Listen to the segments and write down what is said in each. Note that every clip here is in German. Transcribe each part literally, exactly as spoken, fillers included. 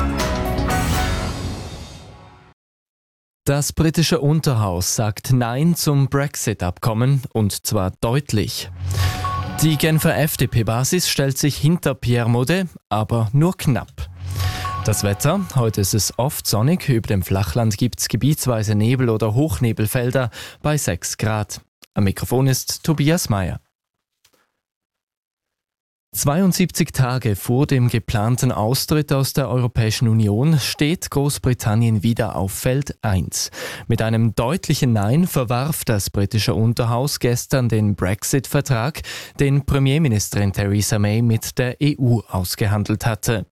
Das britische Unterhaus sagt Nein zum Brexit-Abkommen, und zwar deutlich. Die Genfer F D P-Basis stellt sich hinter Pierre Modet, aber nur knapp. Das Wetter: Heute ist es oft sonnig, über dem Flachland gibt es gebietsweise Nebel- oder Hochnebelfelder bei sechs Grad. Am Mikrofon ist Tobias Meyer. zweiundsiebzig Tage vor dem geplanten Austritt aus der Europäischen Union steht Großbritannien wieder auf Feld eins. Mit einem deutlichen Nein verwarf das britische Unterhaus gestern den Brexit-Vertrag, den Premierministerin Theresa May mit der E U ausgehandelt hatte.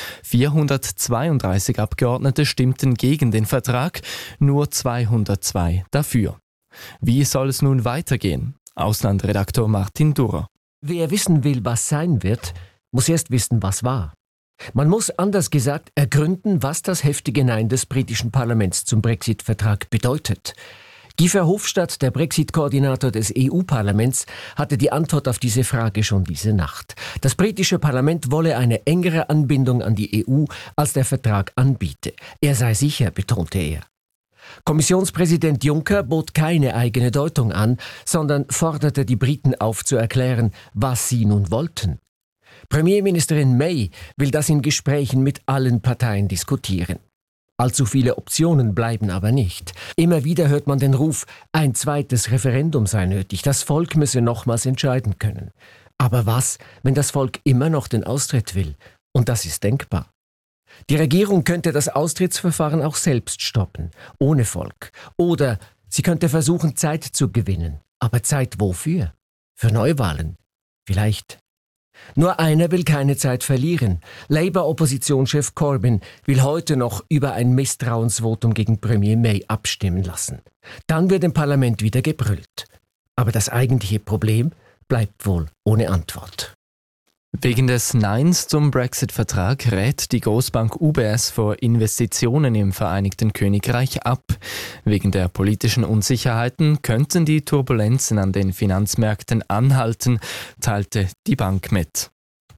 vierhundertzweiunddreißig Abgeordnete stimmten gegen den Vertrag, nur zweihundertzwei dafür. Wie soll es nun weitergehen? Auslandredaktor Martin Durrer. Wer wissen will, was sein wird, muss erst wissen, was war. Man muss, anders gesagt, ergründen, was das heftige Nein des britischen Parlaments zum Brexit-Vertrag bedeutet. Guy Verhofstadt, der Brexit-Koordinator des E U-Parlaments, hatte die Antwort auf diese Frage schon diese Nacht. Das britische Parlament wolle eine engere Anbindung an die E U, als der Vertrag anbiete. Er sei sicher, betonte er. Kommissionspräsident Juncker bot keine eigene Deutung an, sondern forderte die Briten auf zu erklären, was sie nun wollten. Premierministerin May will das in Gesprächen mit allen Parteien diskutieren. Allzu viele Optionen bleiben aber nicht. Immer wieder hört man den Ruf, ein zweites Referendum sei nötig, das Volk müsse nochmals entscheiden können. Aber was, wenn das Volk immer noch den Austritt will? Und das ist denkbar. Die Regierung könnte das Austrittsverfahren auch selbst stoppen, ohne Volk. Oder sie könnte versuchen, Zeit zu gewinnen. Aber Zeit wofür? Für Neuwahlen? Vielleicht. Nur einer will keine Zeit verlieren. Labour-Oppositionschef Corbyn will heute noch über ein Misstrauensvotum gegen Premier May abstimmen lassen. Dann wird im Parlament wieder gebrüllt. Aber das eigentliche Problem bleibt wohl ohne Antwort. Wegen des Neins zum Brexit-Vertrag rät die Großbank U B S vor Investitionen im Vereinigten Königreich ab. Wegen der politischen Unsicherheiten könnten die Turbulenzen an den Finanzmärkten anhalten, teilte die Bank mit.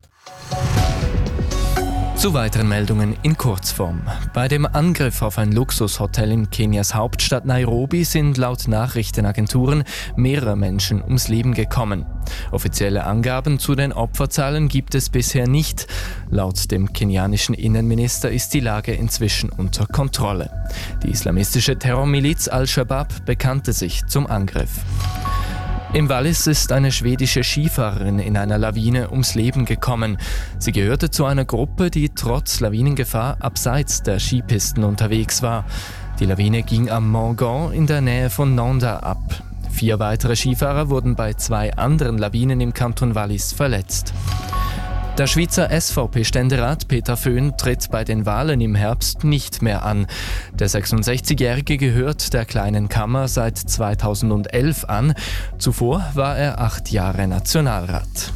Zu weiteren Meldungen in Kurzform. Bei dem Angriff auf ein Luxushotel in Kenias Hauptstadt Nairobi sind laut Nachrichtenagenturen mehrere Menschen ums Leben gekommen. Offizielle Angaben zu den Opferzahlen gibt es bisher nicht. Laut dem kenianischen Innenminister ist die Lage inzwischen unter Kontrolle. Die islamistische Terrormiliz Al-Shabaab bekannte sich zum Angriff. Im Wallis ist eine schwedische Skifahrerin in einer Lawine ums Leben gekommen. Sie gehörte zu einer Gruppe, die trotz Lawinengefahr abseits der Skipisten unterwegs war. Die Lawine ging am Mont Gand in der Nähe von Nanda ab. Vier weitere Skifahrer wurden bei zwei anderen Lawinen im Kanton Wallis verletzt. Der Schweizer S V P-Ständerat Peter Föhn tritt bei den Wahlen im Herbst nicht mehr an. Der sechsundsechzigjährige gehört der Kleinen Kammer seit zweitausendelf an. Zuvor war er acht Jahre Nationalrat.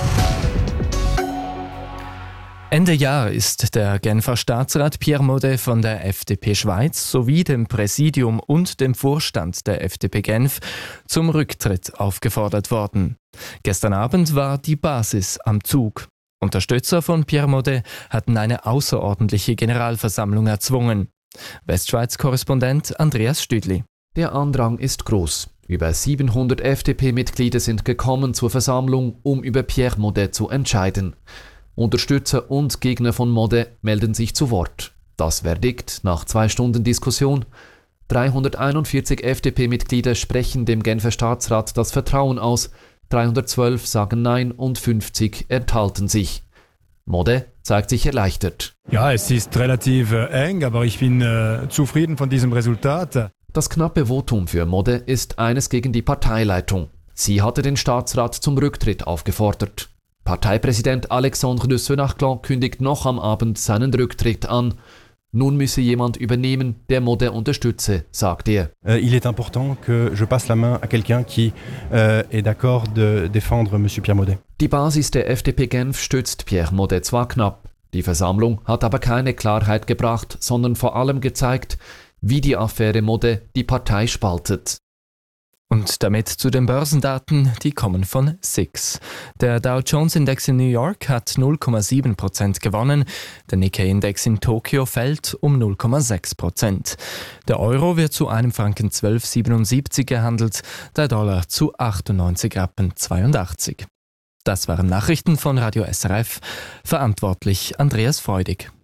Ende Jahr ist der Genfer Staatsrat Pierre Modet von der F D P Schweiz sowie dem Präsidium und dem Vorstand der F D P Genf zum Rücktritt aufgefordert worden. Gestern Abend war die Basis am Zug. Unterstützer von Pierre Modet hatten eine außerordentliche Generalversammlung erzwungen. Westschweiz-Korrespondent Andreas Stüdli. Der Andrang ist groß. Über siebenhundert F D P-Mitglieder sind gekommen zur Versammlung, um über Pierre Modet zu entscheiden. Unterstützer und Gegner von Modet melden sich zu Wort. Das Verdikt nach zwei Stunden Diskussion: dreihunderteinundvierzig F D P-Mitglieder sprechen dem Genfer Staatsrat das Vertrauen aus, dreihundertzwölf sagen Nein und fünfzig enthalten sich. Modet zeigt sich erleichtert. Ja, es ist relativ äh, eng, aber ich bin äh, zufrieden von diesem Resultat. Das knappe Votum für Modet ist eines gegen die Parteileitung. Sie hatte den Staatsrat zum Rücktritt aufgefordert. Parteipräsident Alexandre de Senachclan kündigt noch am Abend seinen Rücktritt an. Nun müsse jemand übernehmen, der Modet unterstütze, sagt er. Euh, il est important que je passe la main à quelqu'un qui euh, est d'accord de défendre Monsieur Pierre Modet. Die Basis der F D P Genf stützt Pierre Modet zwar knapp. Die Versammlung hat aber keine Klarheit gebracht, sondern vor allem gezeigt, wie die Affäre Modet die Partei spaltet. Und damit zu den Börsendaten, die kommen von S I X. Der Dow Jones Index in New York hat null Komma sieben Prozent gewonnen, der Nikkei Index in Tokio fällt um null Komma sechs Prozent. Der Euro wird zu einem Franken zwölf Komma siebenundsiebzig gehandelt, der Dollar zu achtundneunzig Rappen zweiundachtzig. Das waren Nachrichten von Radio S R F, verantwortlich Andreas Freudig.